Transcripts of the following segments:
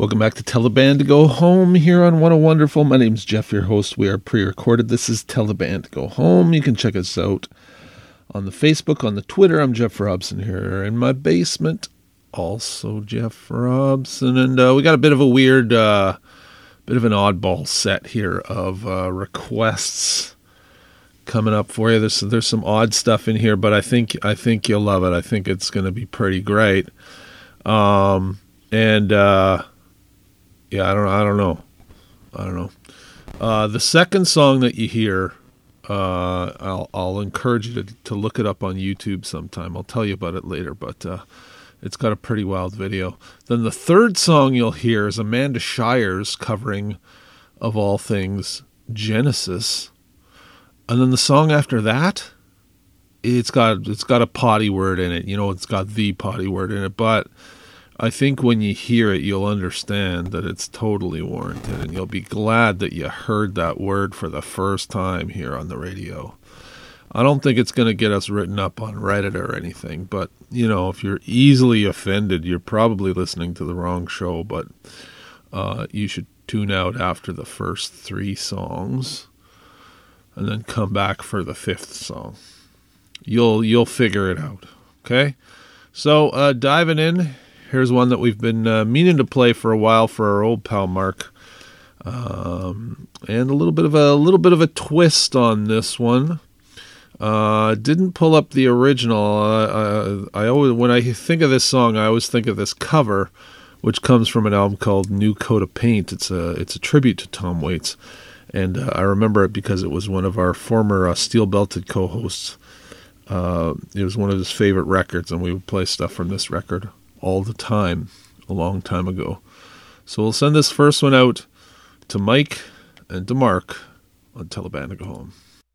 Welcome back to Tell the Band to Go Home here on What a Wonderful. My name's Jeff, your host. We are pre-recorded. This is Tell the Band to Go Home. You can check us out on the Facebook, on the Twitter. I'm Jeff Robson here in my basement. Also Jeff Robson. And we got a bit of a weird, bit of an oddball set here of requests coming up for you. There's some odd stuff in here, but I think you'll love it. I think it's going to be pretty great. Yeah, I don't know. The second song that you hear, I'll encourage you to look it up on YouTube sometime. I'll tell you about it later, but it's got a pretty wild video. Then the third song you'll hear is Amanda Shires covering, of all things, Genesis. And then the song after that, it's got a potty word in it. You know, it's got the potty word in it, but I think when you hear it, you'll understand that it's totally warranted, and you'll be glad that you heard that word for the first time here on the radio. I don't think it's going to get us written up on Reddit or anything, but, you know, if you're easily offended, you're probably listening to the wrong show, but you should tune out after the first 3 songs and then come back for the 5th song. You'll figure it out, okay? So, diving in. Here's one that we've been meaning to play for a while for our old pal Mark, and a little bit of a twist on this one. Didn't pull up the original. I always, when I think of this song, I always think of this cover, which comes from an album called New Coat of Paint. It's a tribute to Tom Waits, and I remember it because it was one of our former Steel Belted co-hosts. It was one of his favorite records, and we would play stuff from this record all the time, a long time ago. So we'll send this first one out to Mike and to Mark on Tell the Band to Go Home.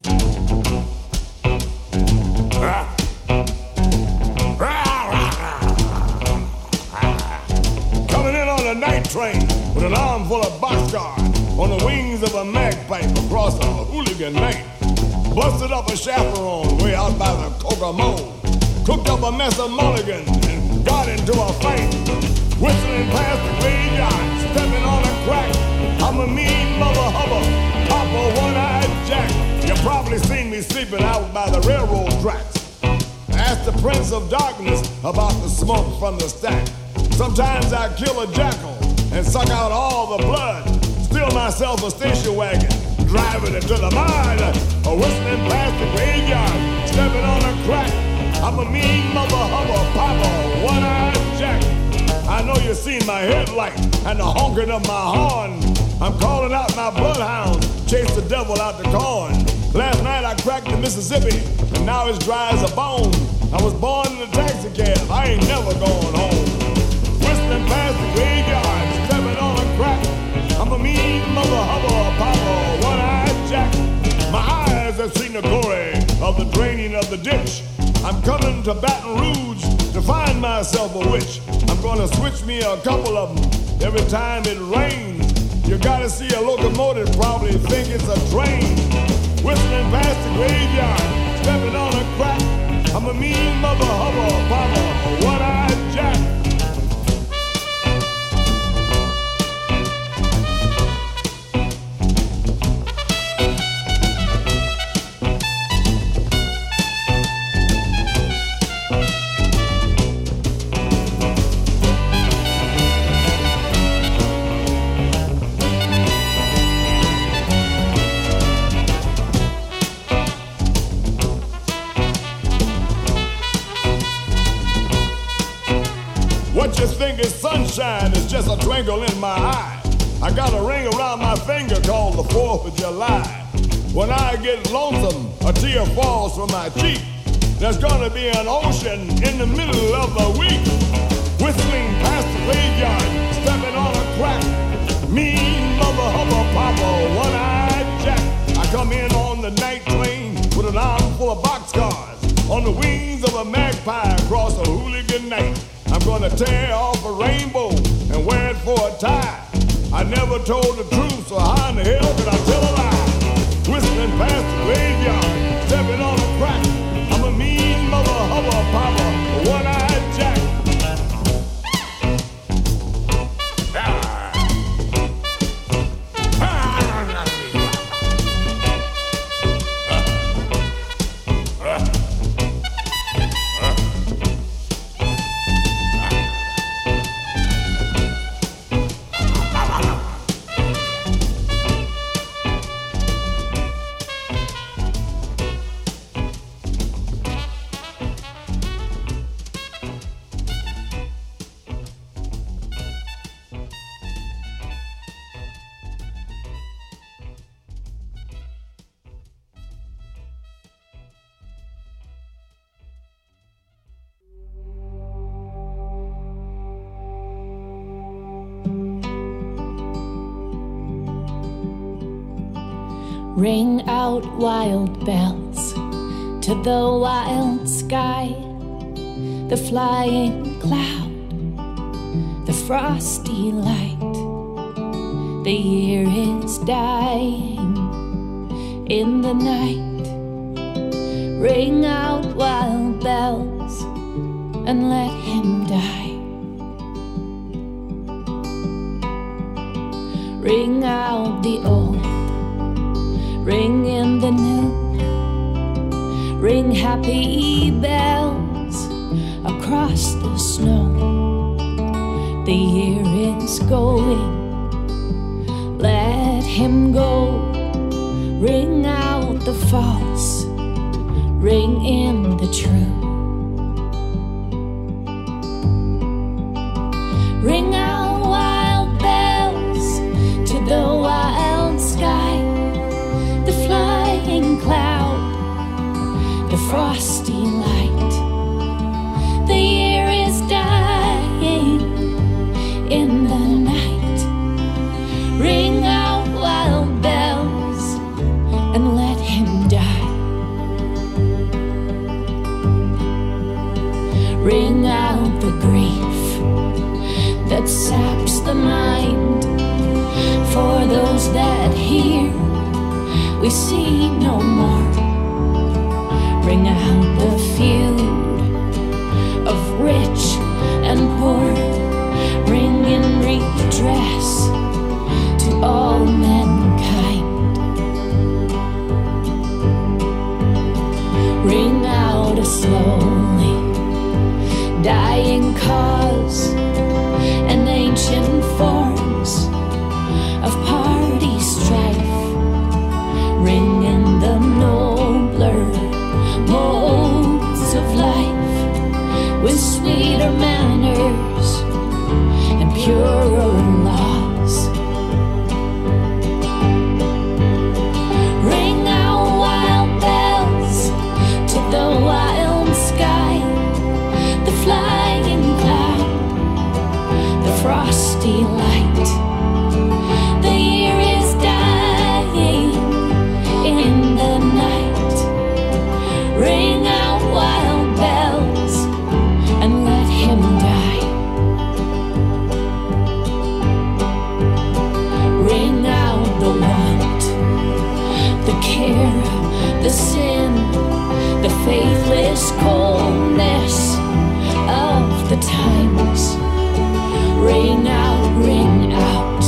Coming in on a night train with an arm full of boxcars on the wings of a magpie across a hooligan night. Busted up a chaperone way out by the Kokomo. Cooked up a mess of mulligans and got into a fight. Whistling past the graveyard, stepping on a crack. I'm a mean mother hubba, Papa One-Eyed Jack. You probably seen me sleeping out by the railroad tracks. Ask the Prince of Darkness about the smoke from the stack. Sometimes I kill a jackal and suck out all the blood. Steal myself a station wagon, driving it to the mine. Whistling past the graveyard, stepping on a crack. I'm a mean mother hubba, Papa One-Eyed Jack. I know you seen my headlight and the honking of my horn. I'm calling out my bloodhounds, chase the devil out the corn. Last night I cracked the Mississippi, and now it's dry as a bone. I was born in a taxi cab, I ain't never going home. Whistling past the graveyard, stepping on a crack. I'm a mean mother hubba, Papa One-Eyed Jack. My eyes have seen the glory of the draining of the ditch. I'm coming to Baton Rouge to find myself a witch. I'm gonna switch me a couple of them every time it rains. You gotta see a locomotive, probably think it's a train. Whistling past the graveyard, stepping on a crack. I'm a mean mother hubba, Papa One-Eyed Jack. What you think is sunshine is just a twinkle in my eye. I got a ring around my finger called the 4th of July. When I get lonesome, a tear falls from my cheek. There's gonna be an ocean in the middle of the week. Whistling past the graveyard, stepping on a crack. Mean mother hubba, Papa One-Eyed Jack. I come in on the night train with an arm full of boxcars on the wings of a magpie across a hooligan night. I'm gonna tear off a rainbow and wear it for a tie. I never told the truth, so how in the hell could I tell a lie? Whistling past the graveyard, stepping on a crack. I'm a mean mother hubba, Papa One-Eyed Jack. Ah. Ring out wild bells to the wild sky, the flying cloud, the frosty light. The year is dying in the night. Ring out wild bells and let him die. Ring out the old, ring in the new, ring happy bells across the snow. The year is going, let him go. Ring out the false, ring in the true. Ring out wild bells to the wild sky, the flying cloud, the frosty light. The year is dying in the night. Ring out wild bells and let him die. Ring out the grief that saps the mind. For those that hear, we see no more. Ring out the feud of rich and poor. Ring in redress to all mankind. Ring out a slowly dying cause and ancient forms of party strife. Ring in the nobler modes of life, with sweeter manners and purer laws. Ring out wild bells to the wild sky, the flying cloud, the frosty light. The year is dying in the night. Ring out wild bells and let him die. Ring out the want, the care, the sin, the faithless coldness of the times. Ring out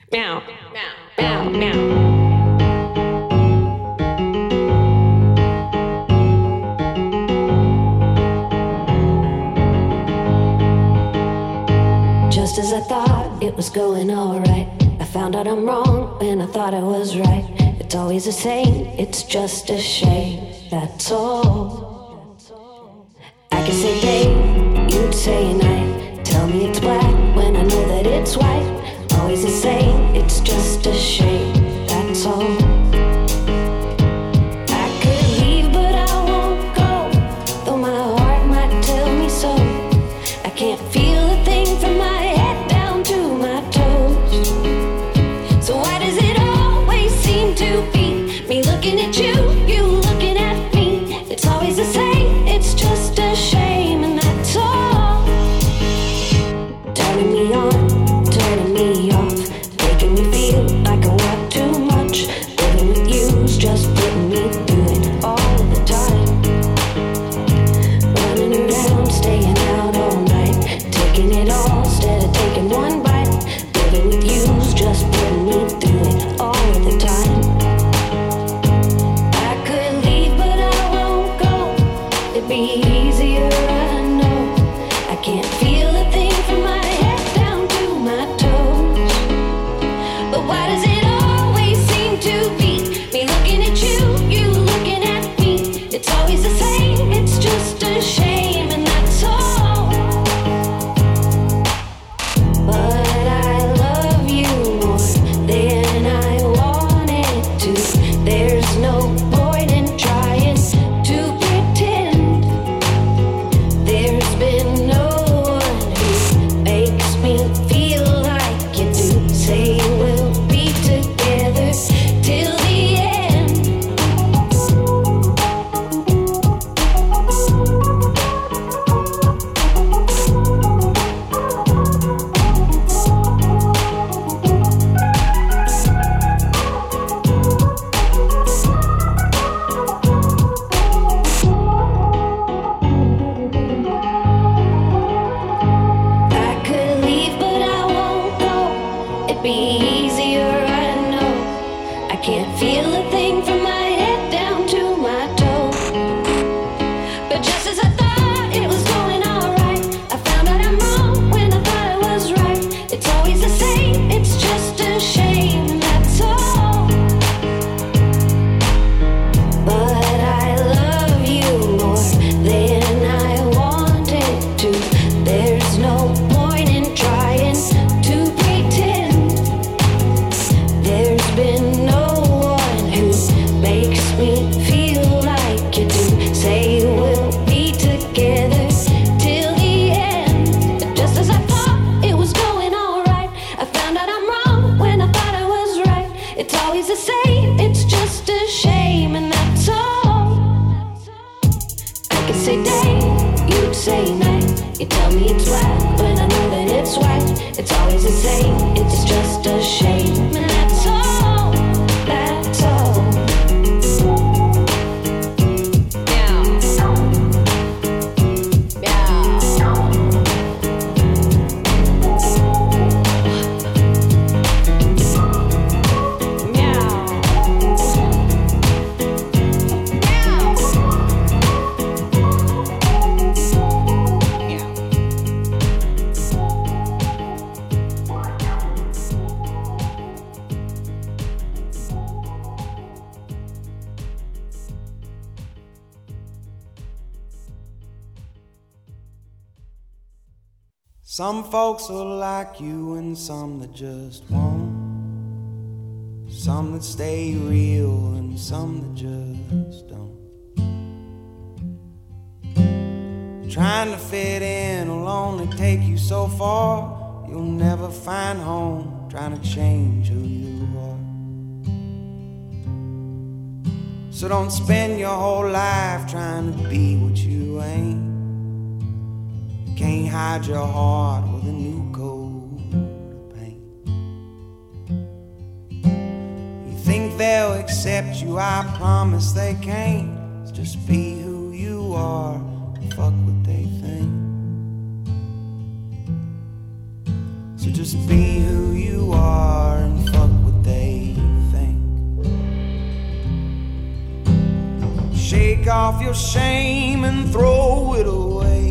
Meow, meow, meow, meow. Just as I thought it was going alright, I found out I'm wrong when I thought I was right. It's always the same, it's just a shame, that's all. I can say day, you'd say night. Tell me it's black when I know that it's white. Always the same, it's just a shame, that's all. I could leave but I won't go, though my heart might tell me so. I can't feel a thing from my head down to my toes. So why does it always seem to be me looking at you, you looking at me? It's always the same, it's just a shame, and that's all. Turning me on, turning me off, making me feel like I want too much. Living with you's just putting me through it all the time. Running around, staying out all night, taking it all instead of taking one bite. Living with you's just putting me through it all the time. I could leave but I won't go. It'd be easier, I know. I can't feel a thing from my head down to my toes. But why does it always seem to be me looking at you, you looking at me? It's always the same, it's just a shame, and that's all. But I love you more than I wanted to. There's no point in trying to pretend. There's been no one who makes me feel like you do. Say we'll be together till the end. I could leave but I won't go. It'd be easier, I know. I can't feel a thing from my head down to my toes. But just as I thought it was going alright, I found out I'm wrong when I thought I was right. It's always the same, it's just a shame, and that's all. But I love you more than I wanted to. There's no point in trying to pretend. There's been no one who makes me feel like you do. Say we'll be together till the end. But just as I thought it was going alright, I found out I'm wrong when I thought I was right. It's always the same, it's just a shame, and that's all. I could say day, you'd say night. You tell me it's black when I know that it's white. It's always the same, it's just a shame, and that's all, that's all. Meow. Some folks will like you and some that just won't. Some that stay real and some that just don't. Trying to fit in will only take you so far. You'll never find home trying to change who you are. So don't spend your whole life trying to be what you ain't. Can't hide your heart with a new coat of paint. You think they'll accept you, I promise they can't. It's just be who you are, fuck what they think. So just be who you are and off your shame and throw it away.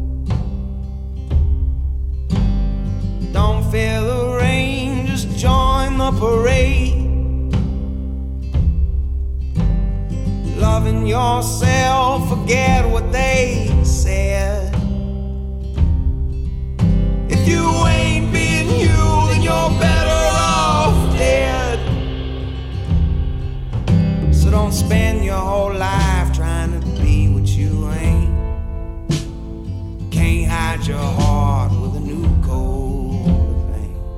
Don't fear the rain, just join the parade. Loving yourself, forget what they said. If you ain't being you, then you're better off dead. So don't spend your whole life trying to be what you ain't. Can't hide your heart with a new coat of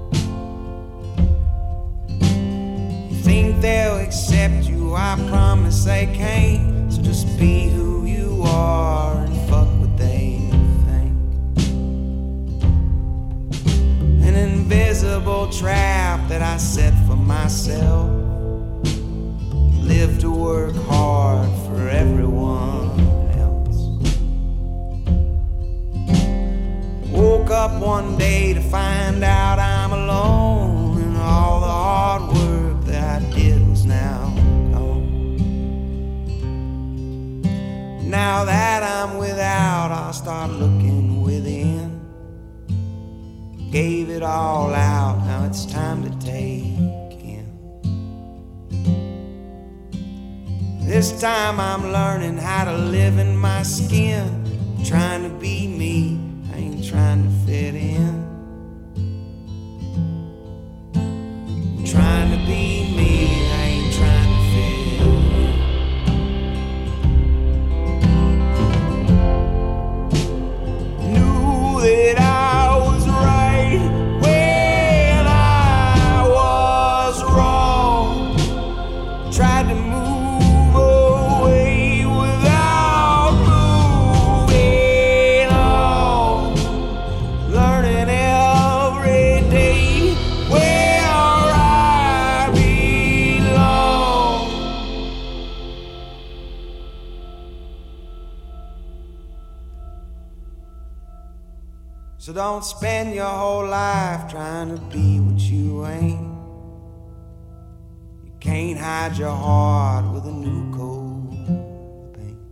paint. You think they'll accept you, I promise they can't. So just be who you are and fuck what they think. An invisible trap that I set for myself. Live to work hard for everyone else. Woke up one day to find out I'm alone, and all the hard work that I did was now gone. Now that I'm without, I'll start looking within. Gave it all out, now it's time to take in. This time I'm learning how to live in my skin. Trying to be me, I ain't trying to fit in. Trying to be me, I ain't trying to fit in. Knew that I was right when I was wrong. Tried to move away without moving on. Learning every day where I belong. So don't spend your whole life trying to be what you ain't. You can't hide your heart with a new coat of paint.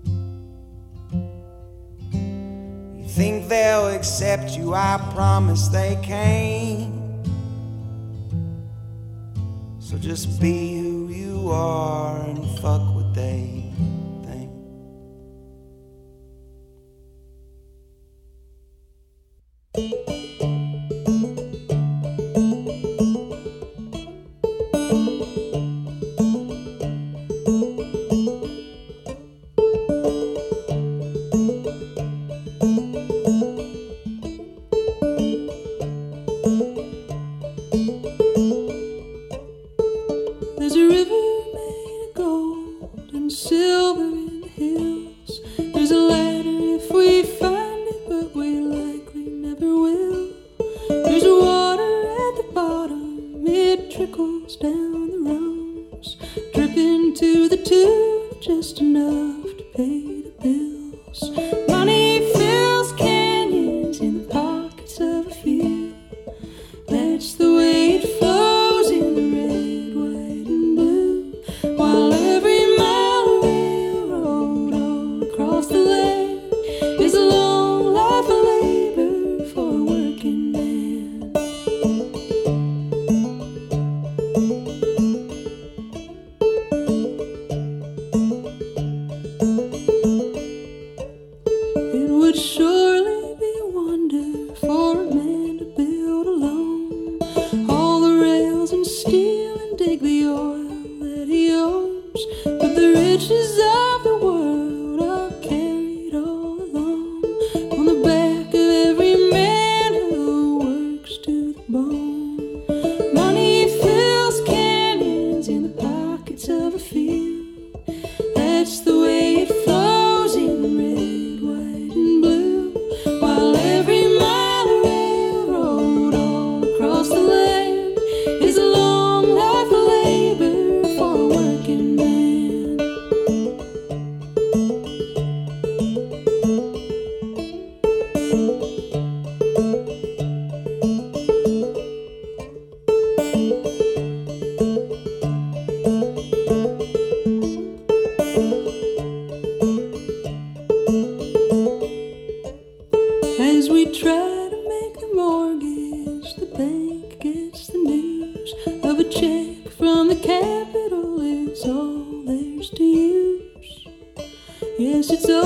You think they'll accept you, I promise they can't. So just be who you are and fuck what they think. There's a river made of gold and silver in the hills. There's a ladder if we find it, but we likely never will.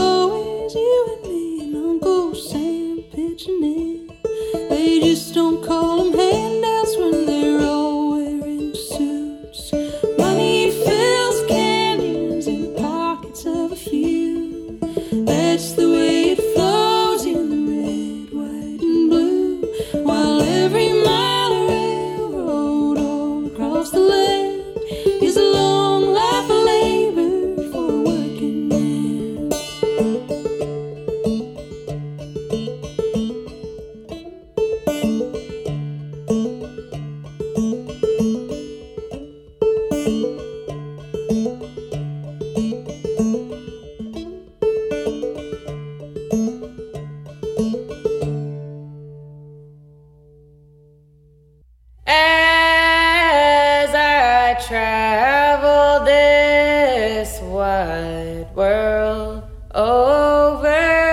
always you and me and Uncle Sam pitching in. They just don't call them handouts when they're all wearing suits. Money fills canyons in the pockets of a few. That's the way it flows in the red, white, and blue. While every mile of railroad all across the land is a long life of labor for a working man. As I travel this wide world over,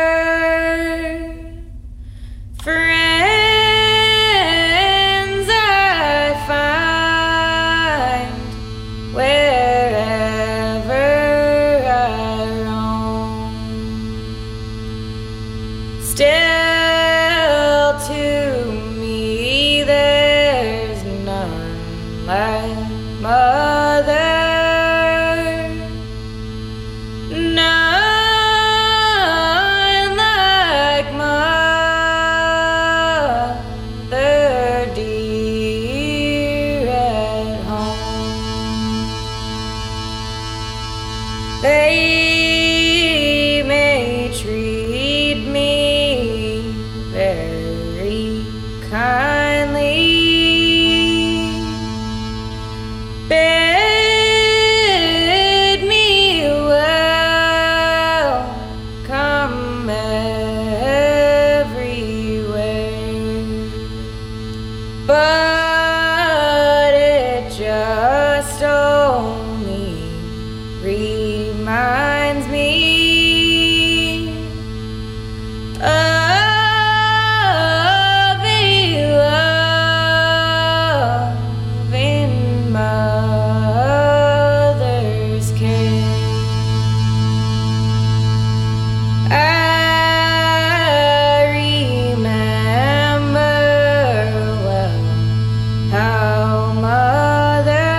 friends I find wherever I roam. Still to me there's none like mother, none like mother dear at home. They may treat me very kindly, bid me welcome everywhere, but it just only reminds me of a love in mother's care. I remember well how mother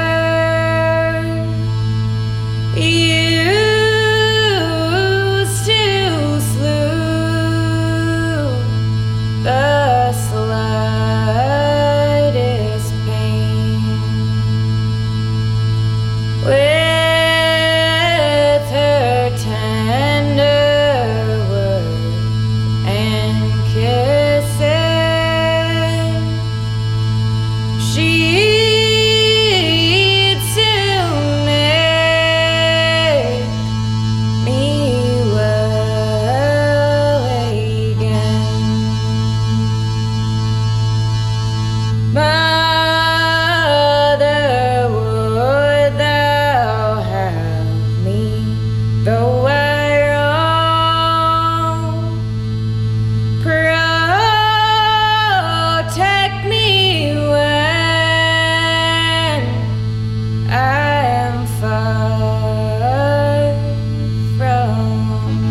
used to soothe the slightest pain with her tender words and kisses. She'd soon make me well again. Mother, would thou have me, though I roam? Protect me when I am far from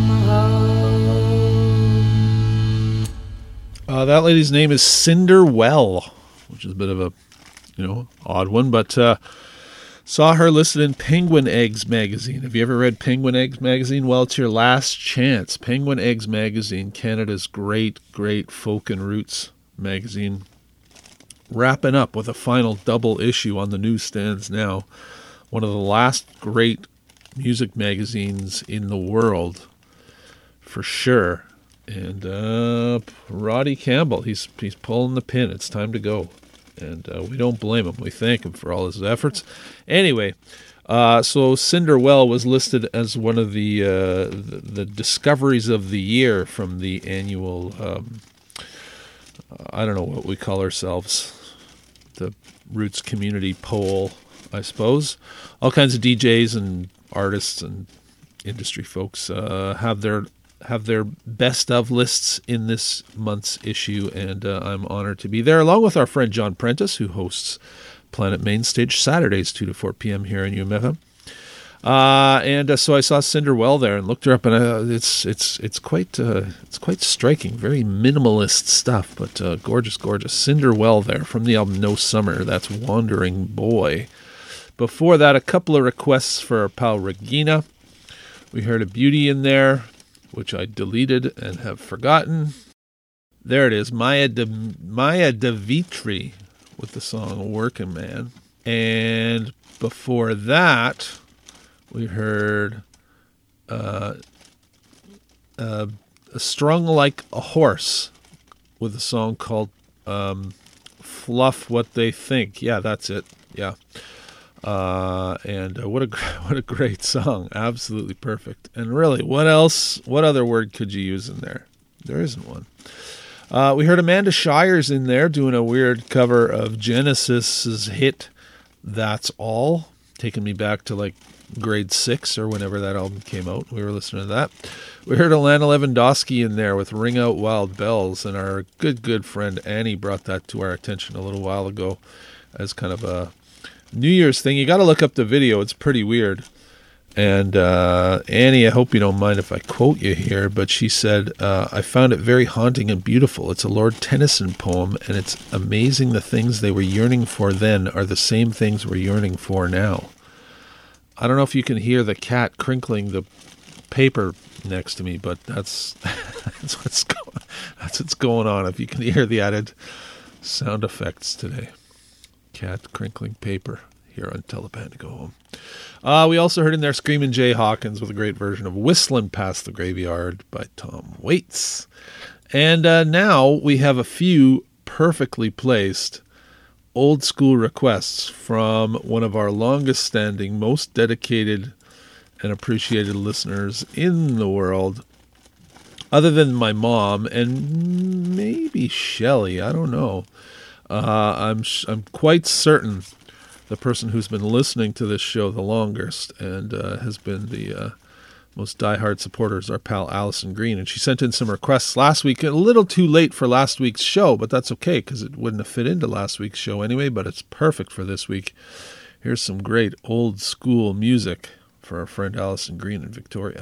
home. That lady's name is Cinder Well, which is a bit of a, odd one, but saw her listed in Penguin Eggs magazine. Have you ever read Penguin Eggs magazine? Well, it's your last chance. Penguin Eggs magazine, Canada's great folk and roots magazine, wrapping up with a final double issue on the newsstands now. One of the last great music magazines in the world, for sure. And Roddy Campbell, he's pulling the pin. It's time to go. And we don't blame him. We thank him for all his efforts. Anyway, so Cinder Well was listed as one of the discoveries of the year from the annual, I don't know what we call ourselves, the Roots Community Poll, I suppose. All kinds of DJs and artists and industry folks have their best of lists in this month's issue, and I'm honored to be there, along with our friend John Prentice, who hosts Planet Mainstage Saturdays 2 to 4 p.m. here in UMFM. So I saw Cinder Well there and looked her up, and it's quite striking, very minimalist stuff, but gorgeous. Cinder Well there from the album No Summer. That's Wandering Boy. Before that, a couple of requests for our pal Regina. We heard a beauty in there, which I deleted and have forgotten. There it is, Maya DeVitri with the song Workin' Man. And before that, we heard Strung Like a Horse with a song called Fluff What They Think. Yeah, that's it. Yeah. What a great song. Absolutely perfect. And really, what other word could you use in there? There isn't one. We heard Amanda Shires in there doing a weird cover of Genesis's hit That's All, taking me back to like grade 6 or whenever that album came out. We were listening to that. We heard Alana Lewandowski in there with Ring Out Wild Bells, and our good friend Annie brought that to our attention a little while ago as kind of a New Year's thing. You got to look up the video. It's pretty weird. And Annie, I hope you don't mind if I quote you here, but she said, I found it very haunting and beautiful. It's a Lord Tennyson poem, and it's amazing the things they were yearning for then are the same things we're yearning for now. I don't know if you can hear the cat crinkling the paper next to me, but that's what's going on. If you can hear the added sound effects today. Cat crinkling paper here on Telepan to Go Home. We also heard in there Screamin' Jay Hawkins with a great version of Whistling Past the Graveyard by Tom Waits. And now we have a few perfectly placed old school requests from one of our longest standing, most dedicated and appreciated listeners in the world, other than my mom and maybe Shelley. I don't know. I'm quite certain the person who's been listening to this show the longest and has been the most diehard supporter is our pal Allison Green. And she sent in some requests last week, a little too late for last week's show, but that's okay because it wouldn't have fit into last week's show anyway, but it's perfect for this week. Here's some great old school music for our friend Allison Green in Victoria.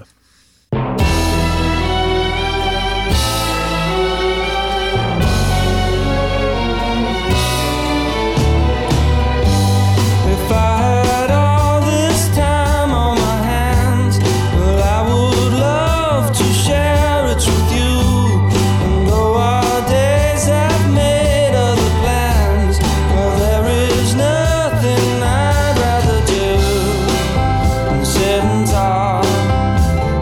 If I had all this time on my hands, well, I would love to share it with you. And though our days have made other plans, well, there is nothing I'd rather do than sit and talk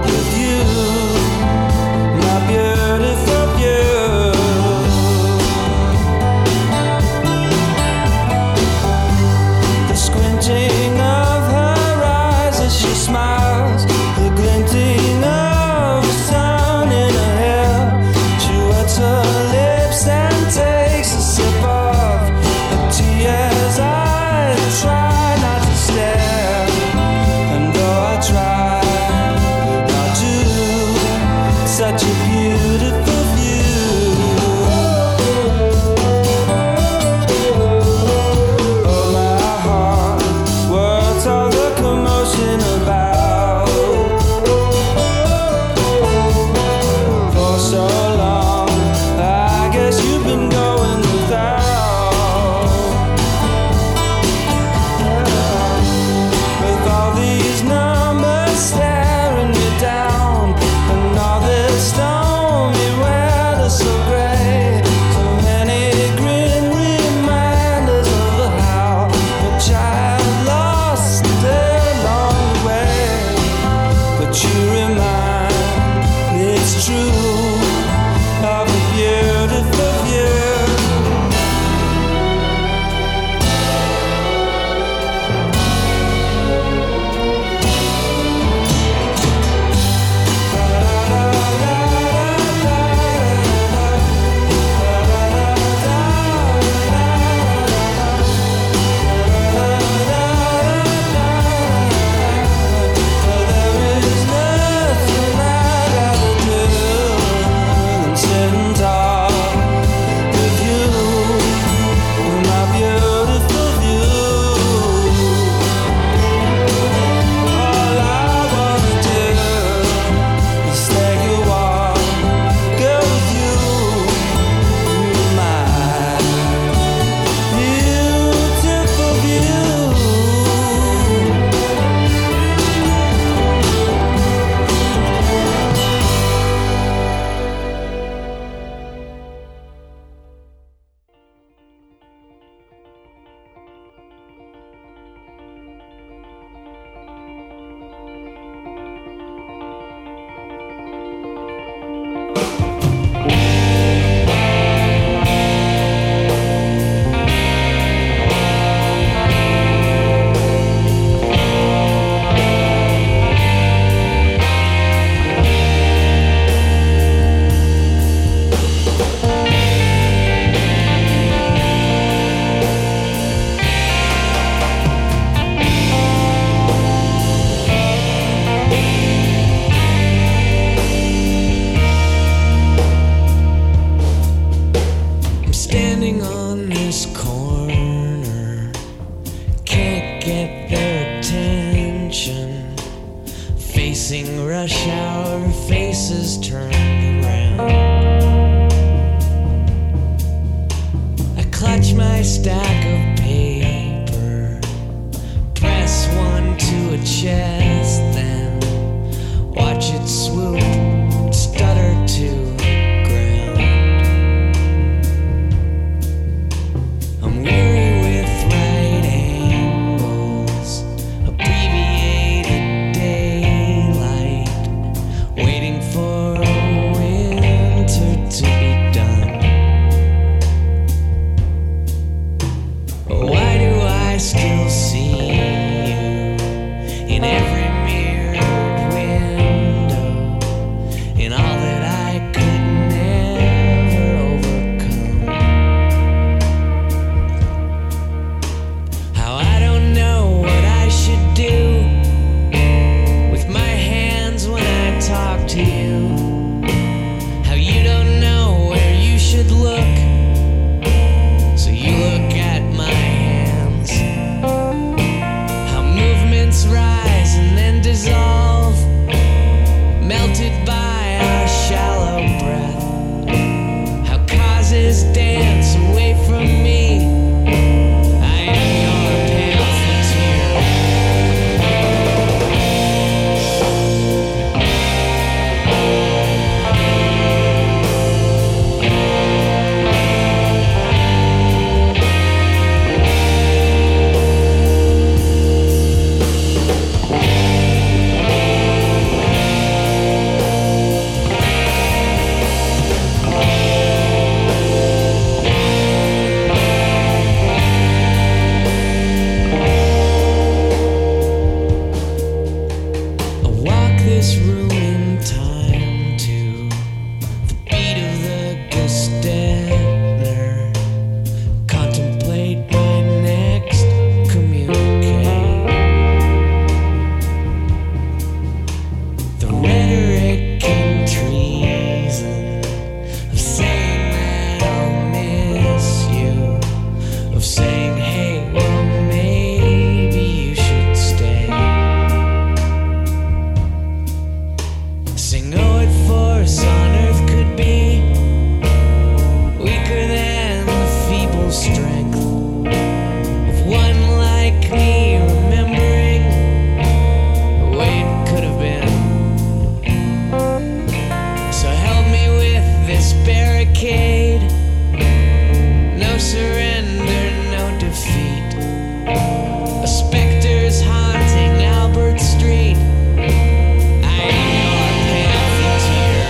barricade. No surrender, no defeat. A specter's haunting Albert Street. I am your pamphleteer.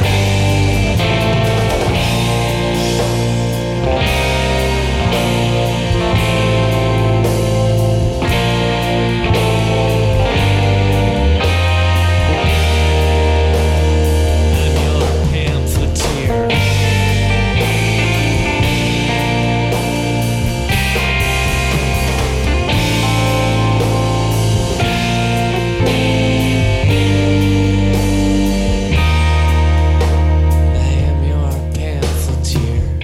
I'm your pamphleteer. I am your pamphleteer.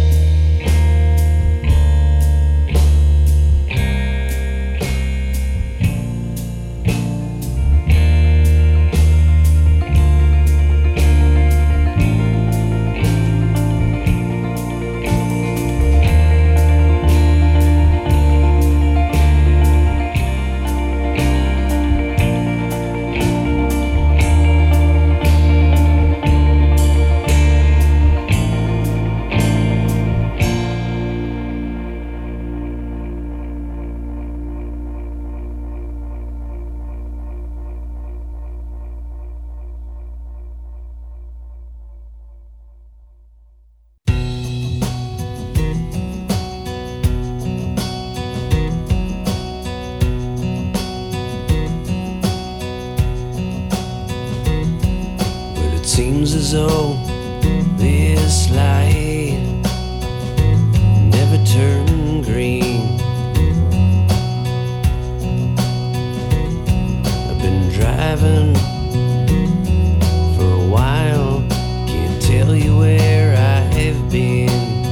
But it seems as though this light never turned green. I've been driving for a while, can't tell you where I've been.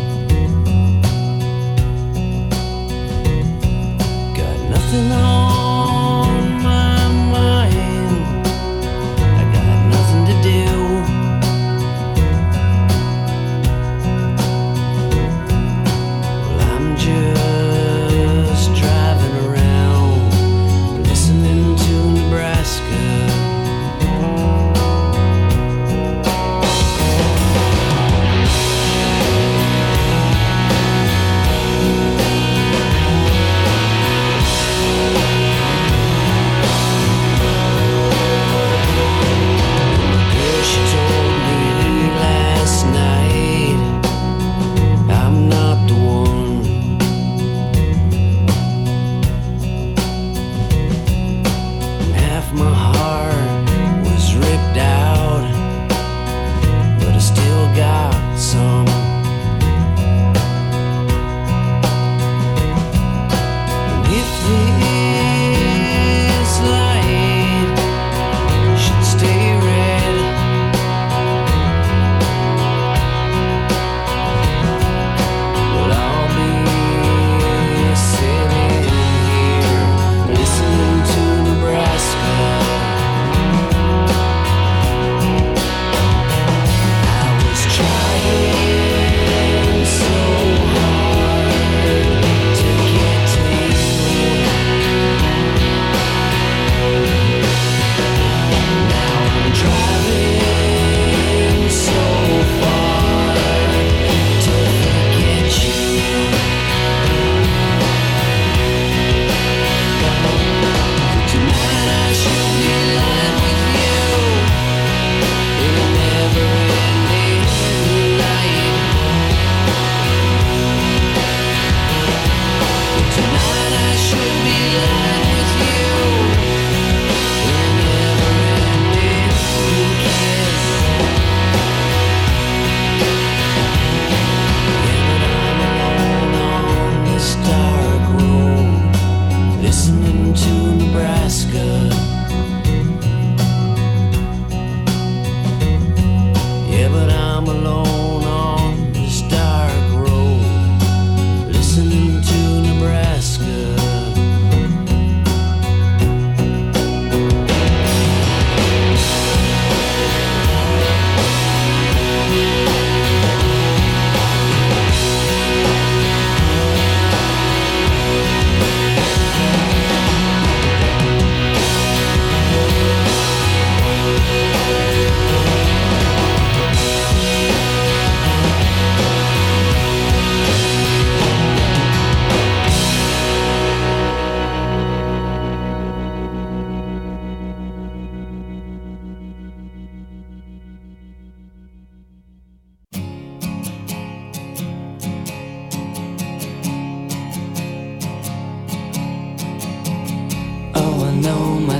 Got nothing on my mind, I got nothing to do. Well, I'm just driving around, listening to Nebraska.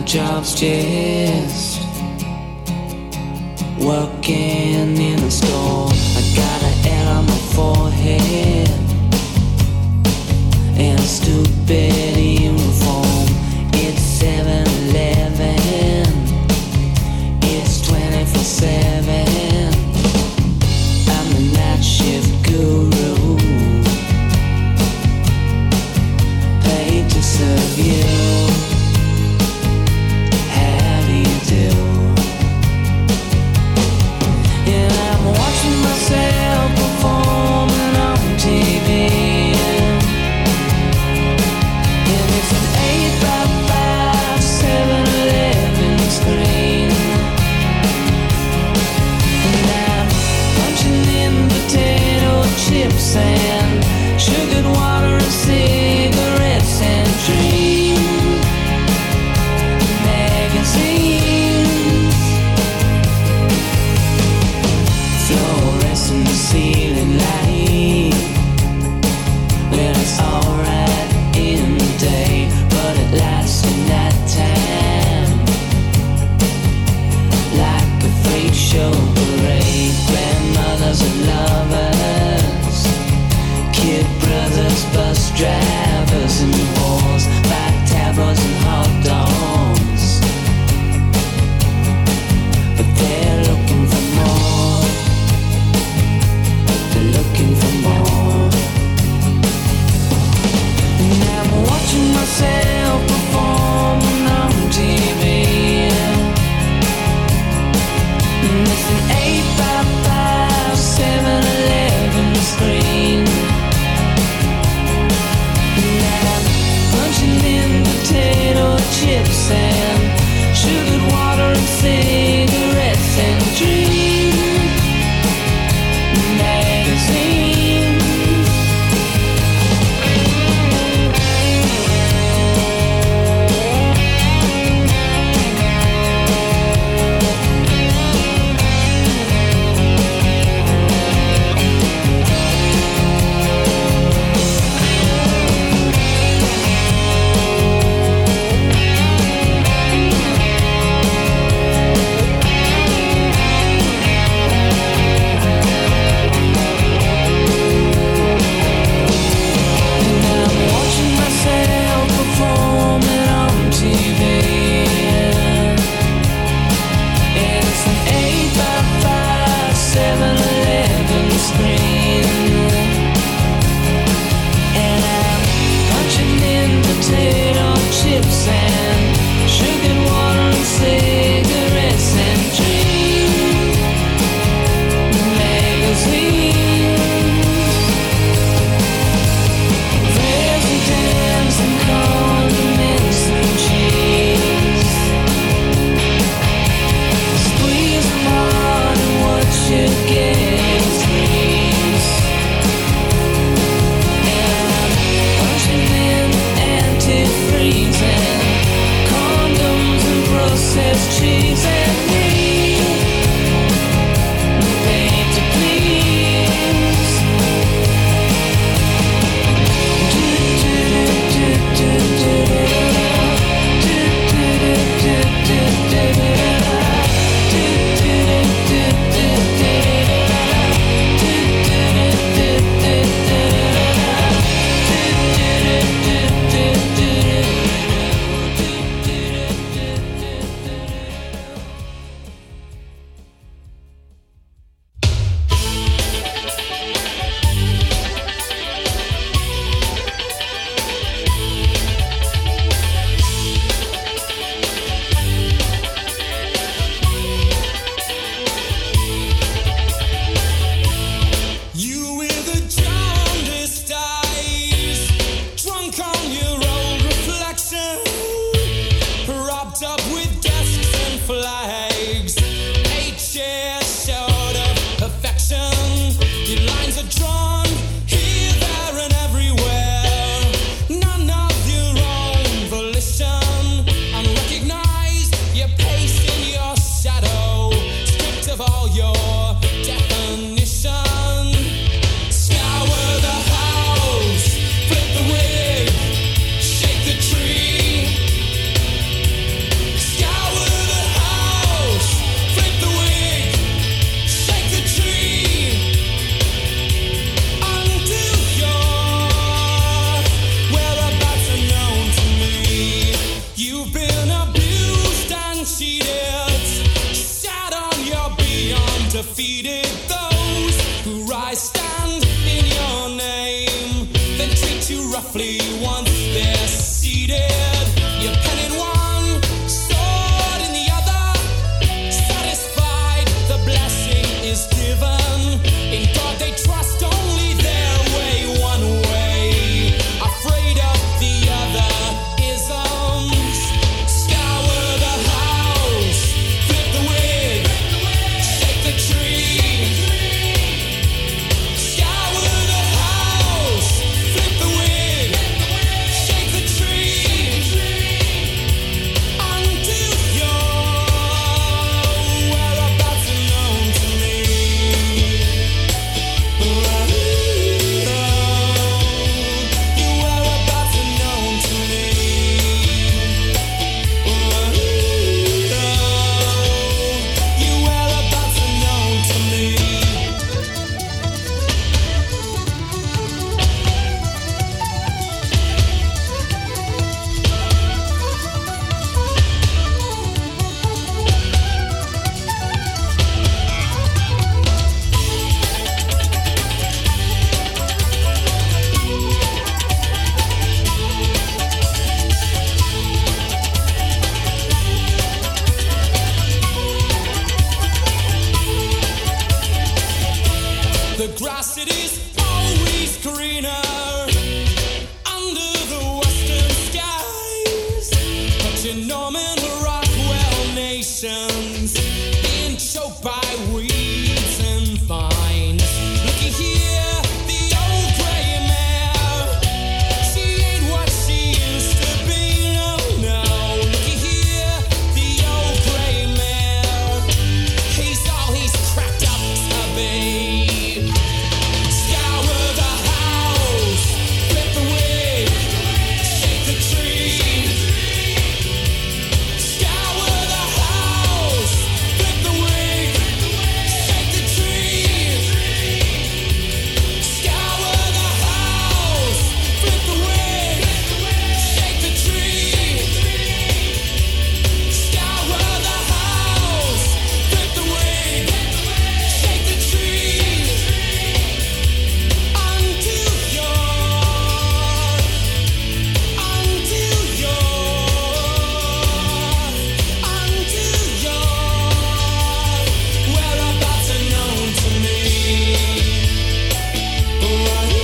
job's just working in the store. I got a L on my forehead and a stupid uniform. It's 7-Eleven, it's 24/7. I'm the night shift guru, paid to serve you. How do you do? And I'm watching myself performing on TV. And it's an 8x5 7-Eleven screen. And I'm punching in potato chips and sugared water and cigarettes and dream magazines. Fluorescent ceiling light. Well, it's alright in the day, but it lasts at night time. Like a freak show parade, grandmothers and lovers hated those who rise stand in your name, then treat you roughly once they're seated. Your pen in one, sword in the other. Satisfied, the blessing is given. In God they trust, only their way, one way. Afraid of the other isms. Scour the house, flip the wig, shake the tree. Scour the house, flip the wig, shake the tree. Until your whereabouts are known to me. Your whereabouts are known to me. Your whereabouts are known to me. The grass it is always greener under the western skies. But your Norman Rockwell nations being choked by weeds and vines. Looky here, the old gray mare. She ain't what she used to be, no, no. Looky here, the old gray mare. He's all he's cracked up to be. Scour the house, flip the wig, shake the tree. Scour the house, flip the wig, shake the tree. Scour the house, flip the wig, shake the tree. Scour the house, flip the wig, shake the tree. Until your whereabouts are known to me. Your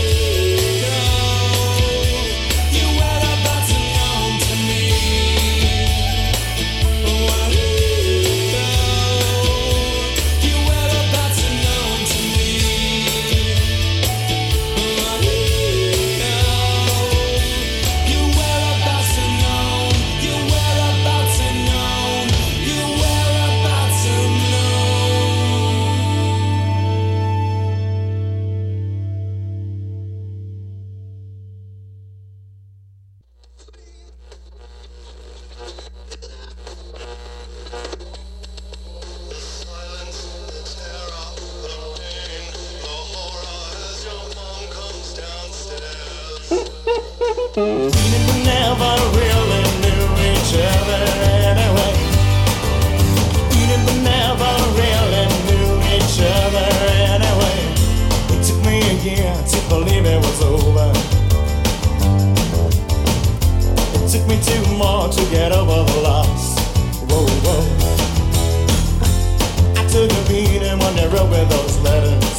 whereabouts are known to me. Your whereabouts are known to me. Your whereabouts are known. Your whereabouts are known. Your whereabouts are We never really knew each other anyway. We never really knew each other anyway. It took me a year to believe it was over. It took me 2 more to get over the loss. Whoa, whoa. I took a beating when they wrote me those letters.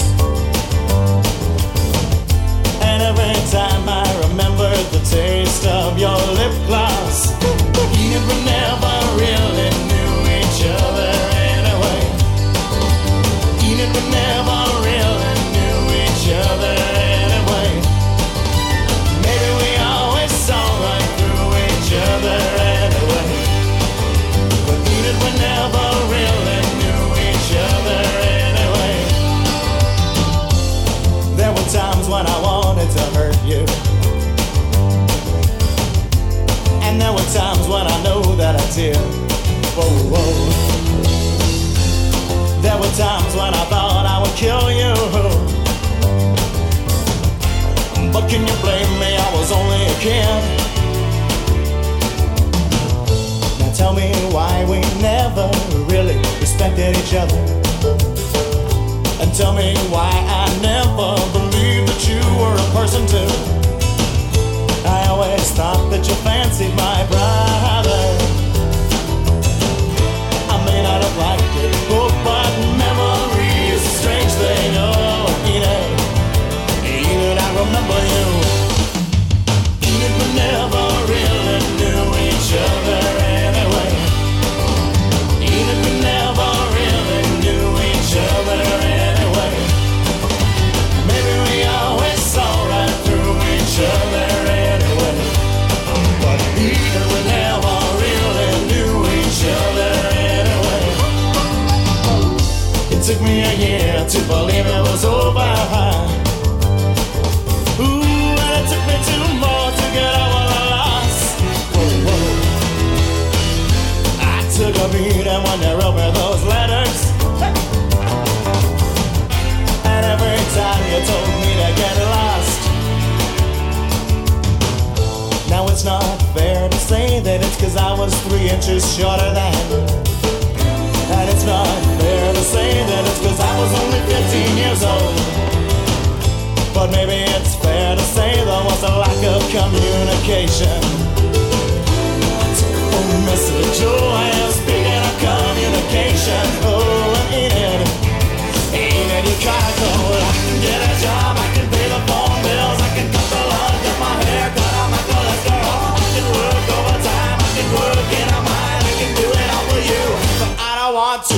And every time I remembered the taste of your lip gloss, you never really knew each other anyway. You never really knew each other anyway. Maybe we always saw right through each other anyway. But we never really knew each other anyway. There were times when I wanted to hurt you, and there were times when I know that I did. Whoa, whoa. There were times when I thought I would kill you. But can you blame me? I was only a kid. Now tell me why we never really respected each other tell me why I never believed that you were a person too. I always thought that you fancied my brother. I may not have liked it, but memory is a strange thing. Oh, Enid, I remember you. Enid, we never really knew each other anyway. Enid, we never really knew each other anyway. Maybe we always saw right through each other anyway. But Enid, we never really knew each other anyway. It took me a year to believe it was over. Ooh, and it took me 2 more to get over the loss. I took a beating when they wrote me those letters. And every time you told me to get lost. Now it's not fair to say that it's 'cause I was 3 inches shorter than. And it's not fair to say that it's 'cause I was only 15 years old. But maybe it's fair to say there was a lack of communication. I took a phone message, oh, I am speaking of communication. Oh, and Enid, you gotta go. I can get a job, I can pay the phone bills, I can cut the lawn, get my hair cut, I'm not cholesterol. I can work overtime, I can work in a mine, I can do it all for you. But I don't want to.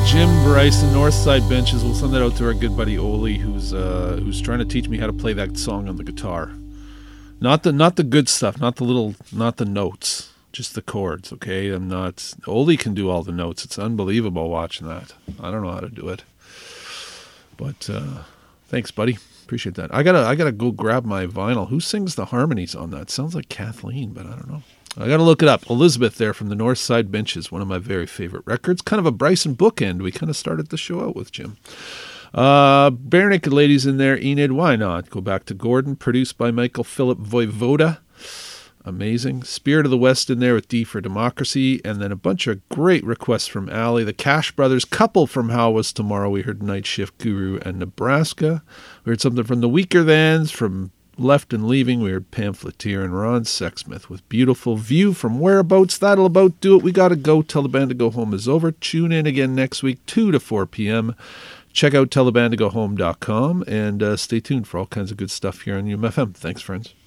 Jim Bryson, Northside Benches. We'll send that out to our good buddy Oli, who's trying to teach me how to play that song on the guitar. Not the good stuff, not the notes, just the chords. Okay, Oli can do all the notes. It's unbelievable watching that. I don't know how to do it, but thanks, buddy. Appreciate that. I gotta go grab my vinyl. Who sings the harmonies on that? Sounds like Kathleen, but I don't know. I got to look it up. Elizabeth there from the Northside Benches, one of my very favorite records. Kind of a Bryson bookend. We kind of started the show out with Jim. Bare Naked Ladies in there. Enid, why not? Go back to Gordon, produced by Michael Philip Voivoda. Amazing. Spirit of the West in there with D for Democracy. And then a bunch of great requests from Allie. The Cash Brothers, couple from How Was Tomorrow. We heard Night Shift Guru and Nebraska. We heard something from the Weaker Thans, from Left and Leaving. We heard Pamphleteer and Ron Sexsmith with Beautiful View from Whereabouts. That'll about do it. We got to go. Tell the Band to Go Home is over. Tune in again next week, 2 to 4 p.m. Check out tellthebandtogohome.com and stay tuned for all kinds of good stuff here on UMFM. Thanks, friends.